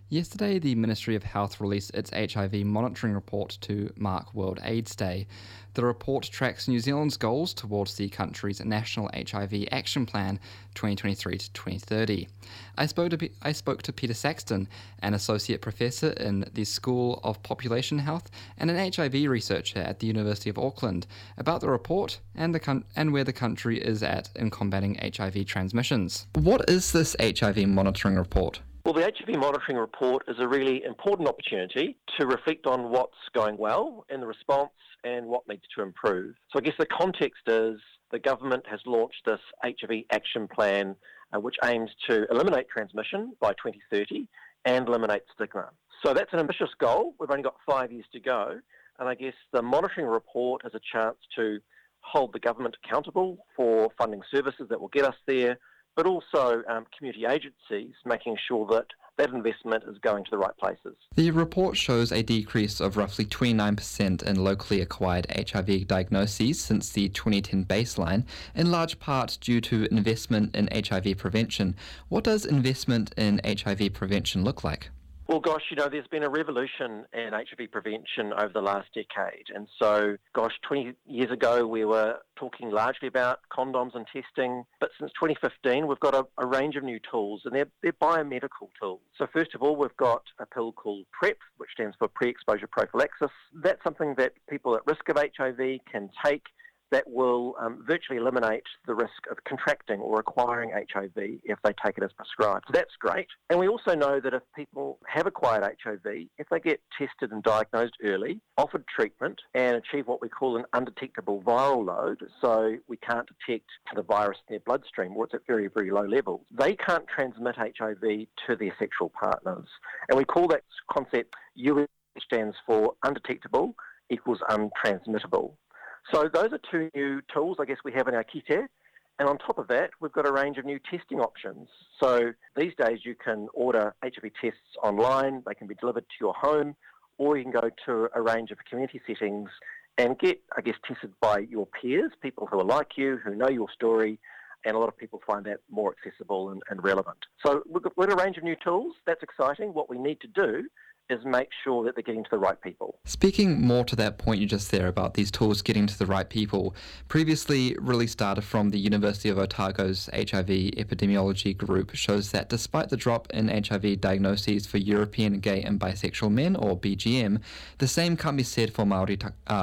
Yesterday, the Ministry of Health released its HIV monitoring report to mark World AIDS Day. The report tracks New Zealand's goals towards the country's National HIV Action Plan 2023 to 2030. I spoke to Peter Saxton, an associate professor in the School of Population Health and an HIV researcher at the University of Auckland, about the report and where the country is at in combating HIV transmissions. What is this HIV monitoring report? Well, the HIV monitoring report is a really important opportunity to reflect on what's going well in the response and what needs to improve. So I guess the context is the government has launched this HIV action plan which aims to eliminate transmission by 2030 and eliminate stigma. So that's an ambitious goal. We've only got 5 years to go. And I guess the monitoring report is a chance to hold the government accountable for funding services that will get us there, but also community agencies making sure that that investment is going to the right places. The report shows a decrease of roughly 29% in locally acquired HIV diagnoses since the 2010 baseline, in large part due to investment in HIV prevention. What does investment in HIV prevention look like? Well, gosh, there's been a revolution in HIV prevention over the last decade. And so, 20 years ago, we were talking largely about condoms and testing. But since 2015, we've got a range of new tools, and they're biomedical tools. So first of all, we've got a pill called PrEP, which stands for pre-exposure prophylaxis. That's something that people at risk of HIV can take that will virtually eliminate the risk of contracting or acquiring HIV if they take it as prescribed. So that's great. And we also know that if people have acquired HIV, if they get tested and diagnosed early, offered treatment, and achieve what we call an undetectable viral load, so we can't detect the virus in their bloodstream or it's at very, very low levels, they can't transmit HIV to their sexual partners. And we call that concept US, stands for undetectable equals untransmittable. So those are two new tools I guess we have in our kit. And on top of that, we've got a range of new testing options. So these days you can order HIV tests online, they can be delivered to your home, or you can go to a range of community settings and get, tested by your peers, people who are like you, who know your story, and a lot of people find that more accessible and relevant. So we've got a range of new tools. That's exciting. What we need to do is make sure that they're getting to the right people. Speaking more to that point you just there about these tools getting to the right people, previously released data from the University of Otago's HIV epidemiology group shows that despite the drop in HIV diagnoses for European gay and bisexual men, or BGM, the same can't be said for Māori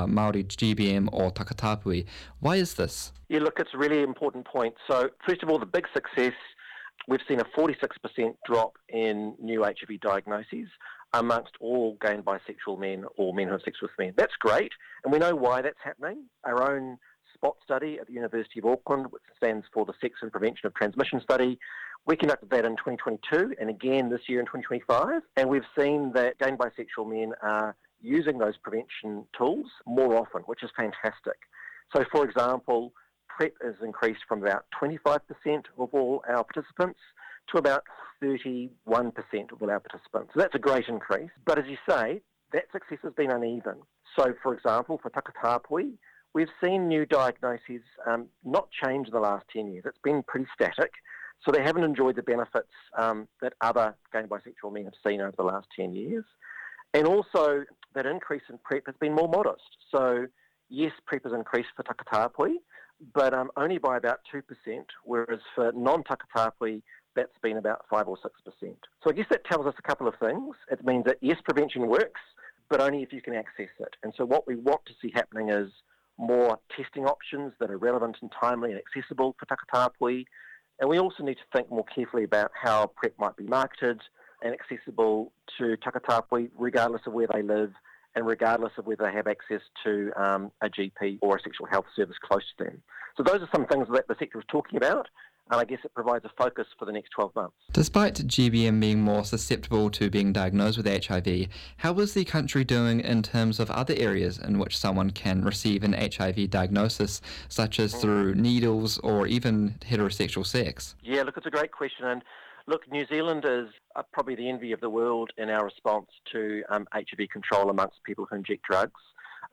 GBM or Takatapui. Why is this? Yeah, look, it's a really important point. So first of all, the big success, we've seen a 46% drop in new HIV diagnoses amongst all gay and bisexual men or men who have sex with men. That's great, and we know why that's happening. Our own SPOT study at the University of Auckland, which stands for the Sex and Prevention of Transmission Study, we conducted that in 2022 and again this year in 2025, and we've seen that gay and bisexual men are using those prevention tools more often, which is fantastic. So, for example, PrEP has increased from about 25% of all our participants to about 31% of all our participants. So that's a great increase. But as you say, that success has been uneven. So, for example, for Takatapui, we've seen new diagnoses not change in the last 10 years. It's been pretty static. So they haven't enjoyed the benefits that other gay and bisexual men have seen over the last 10 years. And also, that increase in PrEP has been more modest. So, yes, PrEP has increased for Takatapui, but only by about 2%, whereas for non-Takatapui, that's been about 5 or 6%. So I guess that tells us a couple of things. It means that, yes, prevention works, but only if you can access it. And so what we want to see happening is more testing options that are relevant and timely and accessible for Takatapui. And we also need to think more carefully about how PrEP might be marketed and accessible to Takatapui, regardless of where they live and regardless of whether they have access to a GP or a sexual health service close to them. So those are some things that the sector is talking about, and I guess it provides a focus for the next 12 months. Despite GBM being more susceptible to being diagnosed with HIV, how is the country doing in terms of other areas in which someone can receive an HIV diagnosis, such as through needles or even heterosexual sex? Yeah, look, it's a great question. And look, New Zealand is probably the envy of the world in our response to HIV control amongst people who inject drugs.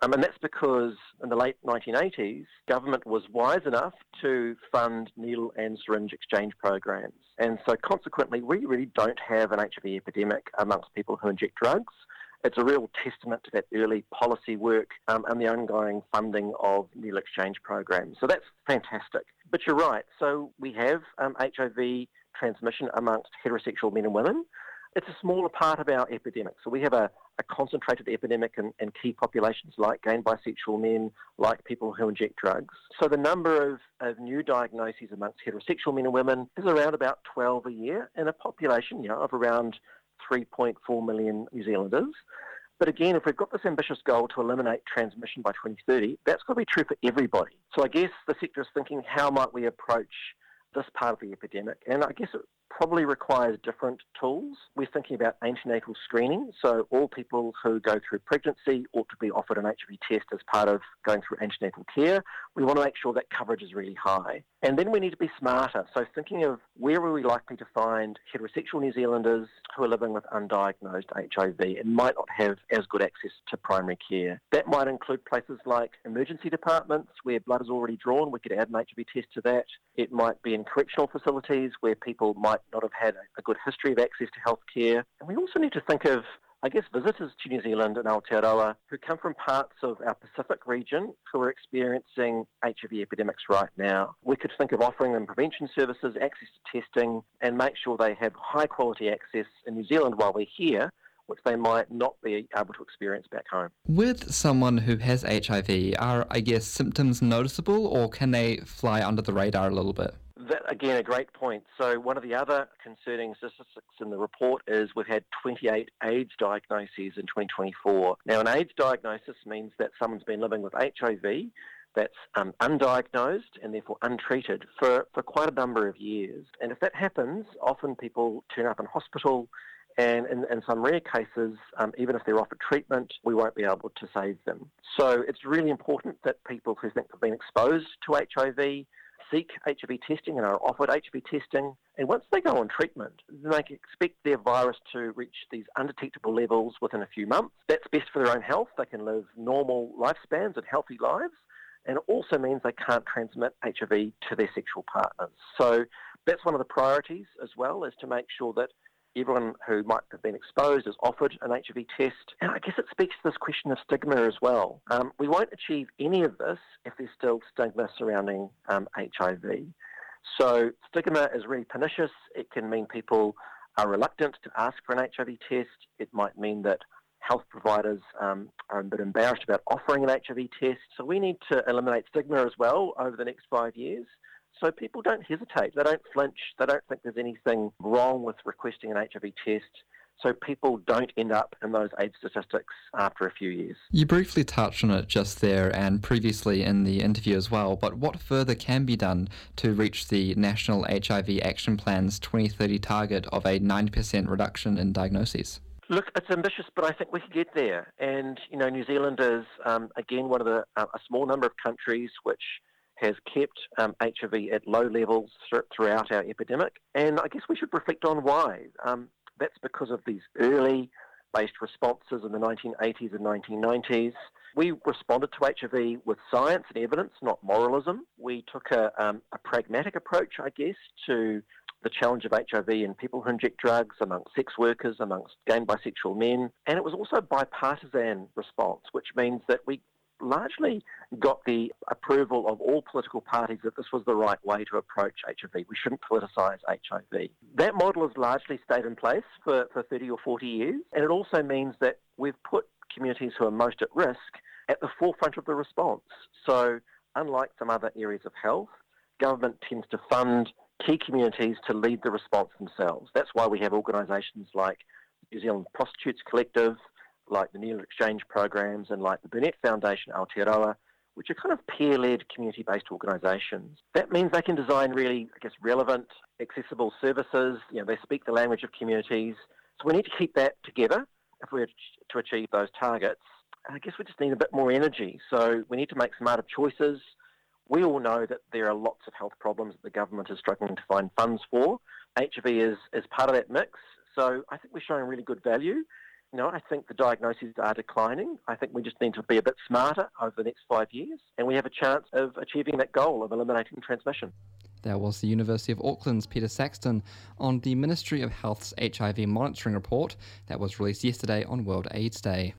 And that's because in the late 1980s, government was wise enough to fund needle and syringe exchange programs. And so consequently, we really don't have an HIV epidemic amongst people who inject drugs. It's a real testament to that early policy work and the ongoing funding of needle exchange programs. So that's fantastic. But you're right. So we have HIV transmission amongst heterosexual men and women. It's a smaller part of our epidemic. So we have a concentrated epidemic in key populations like gay and bisexual men, like people who inject drugs. So the number of new diagnoses amongst heterosexual men and women is around about 12 a year in a population of around 3.4 million New Zealanders. But again, if we've got this ambitious goal to eliminate transmission by 2030, that's got to be true for everybody. So I guess the sector is thinking, how might we approach this part of the epidemic? And I guess it probably requires different tools. We're thinking about antenatal screening, so all people who go through pregnancy ought to be offered an HIV test as part of going through antenatal care. We want to make sure that coverage is really high. And then we need to be smarter, so thinking of where are we likely to find heterosexual New Zealanders who are living with undiagnosed HIV and might not have as good access to primary care. That might include places like emergency departments where blood is already drawn. We could add an HIV test to that. It might be in correctional facilities where people might not have had a good history of access to healthcare. And we also need to think of, I guess, visitors to New Zealand and Aotearoa who come from parts of our Pacific region who are experiencing HIV epidemics right now. We could think of offering them prevention services, access to testing, and make sure they have high quality access in New Zealand while we're here, which they might not be able to experience back home. With someone who has HIV, are, I guess, symptoms noticeable, or can they fly under the radar a little bit? That, again, a great point. So one of the other concerning statistics in the report is we've had 28 AIDS diagnoses in 2024. Now, an AIDS diagnosis means that someone's been living with HIV that's undiagnosed and therefore untreated for quite a number of years. And if that happens, often people turn up in hospital, and in some rare cases, even if they're offered treatment, we won't be able to save them. So it's really important that people who think they've been exposed to HIV seek HIV testing and are offered HIV testing. And once they go on treatment, they can expect their virus to reach these undetectable levels within a few months. That's best for their own health. They can live normal lifespans and healthy lives. And it also means they can't transmit HIV to their sexual partners. So that's one of the priorities as well, is to make sure that everyone who might have been exposed is offered an HIV test. And I guess it speaks to this question of stigma as well. We won't achieve any of this if there's still stigma surrounding HIV. So stigma is really pernicious. It can mean people are reluctant to ask for an HIV test. It might mean that health providers are a bit embarrassed about offering an HIV test. So we need to eliminate stigma as well over the next 5 years, so people don't hesitate, they don't flinch, they don't think there's anything wrong with requesting an HIV test, so people don't end up in those AIDS statistics after a few years. You briefly touched on it just there and previously in the interview as well, but what further can be done to reach the National HIV Action Plan's 2030 target of a 90% reduction in diagnoses? Look, it's ambitious, but I think we can get there. And, New Zealand is, again, one of a small number of countries which has kept HIV at low levels throughout our epidemic. And I guess we should reflect on why. That's because of these early-based responses in the 1980s and 1990s. We responded to HIV with science and evidence, not moralism. We took a pragmatic approach, I guess, to the challenge of HIV in people who inject drugs, amongst sex workers, amongst gay and bisexual men. And it was also a bipartisan response, which means that we largely got the approval of all political parties that this was the right way to approach HIV. We shouldn't politicise HIV. That model has largely stayed in place for 30 or 40 years, and it also means that we've put communities who are most at risk at the forefront of the response. So unlike some other areas of health, government tends to fund key communities to lead the response themselves. That's why we have organisations like New Zealand Prostitutes Collective, like the Needle Exchange programs, and like the Burnett Foundation Aotearoa, which are kind of peer-led, community-based organisations. That means they can design really, relevant, accessible services. They speak the language of communities. So we need to keep that together if we're to achieve those targets. And I guess we just need a bit more energy. So we need to make smarter choices. We all know that there are lots of health problems that the government is struggling to find funds for. HIV is part of that mix. So I think we're showing really good value. No, I think the diagnoses are declining. I think we just need to be a bit smarter over the next 5 years, and we have a chance of achieving that goal of eliminating transmission. That was the University of Auckland's Peter Saxton on the Ministry of Health's HIV monitoring report that was released yesterday on World AIDS Day.